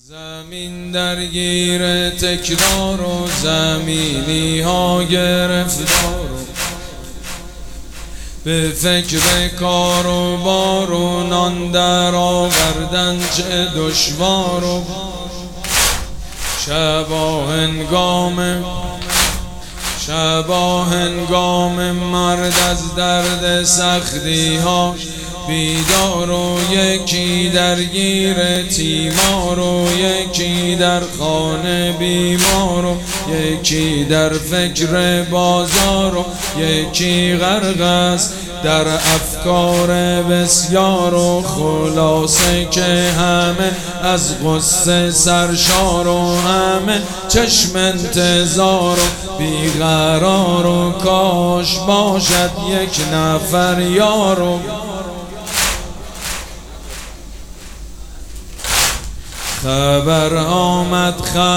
زمین درگیر تکرار و زمینی ها گرفتار و به فکر کار و بار و نان در آوردن چه دشوار و شبا هنگام مرد از درد سختی ها بیدار و یکی درگیر تیمار و یکی در خانه بیمار و یکی در فکر بازار و یکی غرق است در افکار بسیار و خلاصه که همه از غصه سرشار و همه چشم انتظار و بیقرار و کاش باشد یک نفر یار و خبر آمد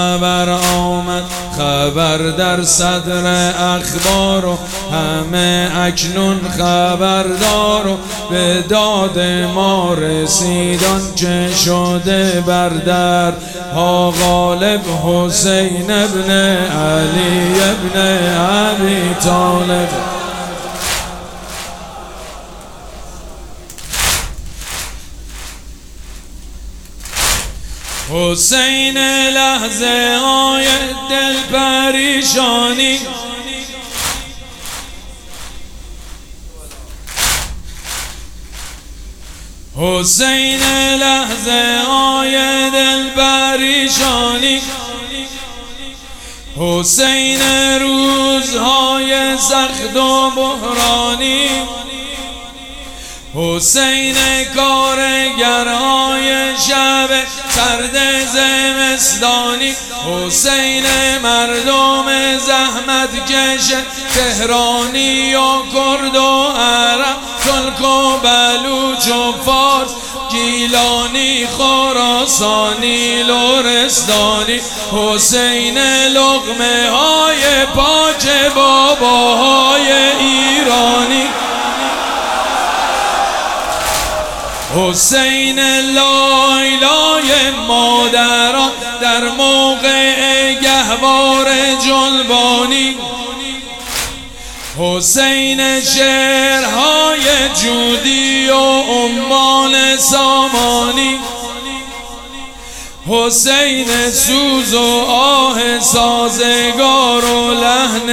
خبر در صدر اخبار و همه اکنون خبردار و به داد ما رسید آنچه شده بر در ها غالب حسین ابن علی ابن ابی طالب. حسین لحظه های دل پریشانی حسین لحظه های دل پریشانی حسین روزهای سخت و بحرانی حسین کارگرهای شب سرد زمستانی حسین مردم زحمت کش تهرانی و کرد و عرب ترک و بلوچ و فارس گیلانی خراسانی لرستانی حسین لقمه های پاک باباهای ایرانی حسین لایلای مادران در موقع گهوار جلبانی حسین شعرهای جودی و عمال سامانی حسین سوز و آه سازگار و لحن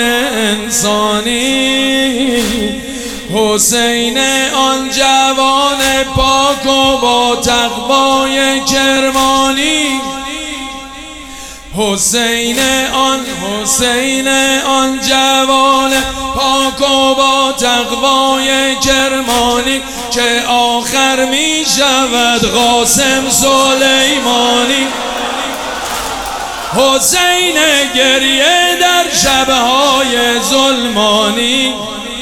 انسانی حسین آن جوان پاک و با تقوای کرمانی حسین آن جوان پاک و با تقوای کرمانی که آخر می شود قاسم سلیمانی حسین گریه در شبهای ظلمانی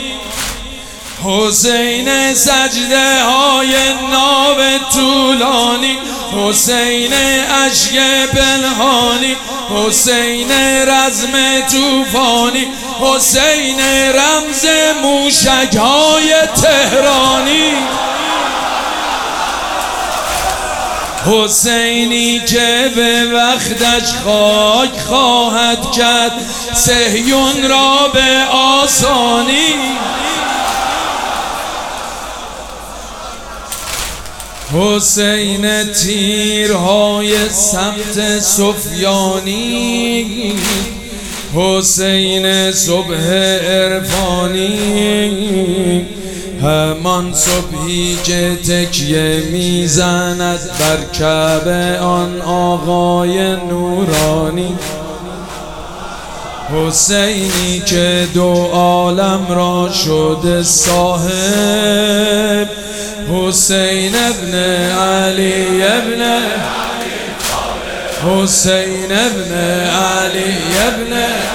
حسین سجده های ناب طولانی حسین اشک پنهانی حسین رزم طوفانی حسین رمز موشک های تهرانی حسینی که به وقتش خاک خواهد کرد صهیون را به آسانی حسین تیرهای سمت سفیانی حسین صبح عرفانی همان صبحی که تکیه میزند بر کعبه آن آقای نورانی حسینی که دو عالم را شده صاحب حسین ابن علی ابن حسین ابن علی ابن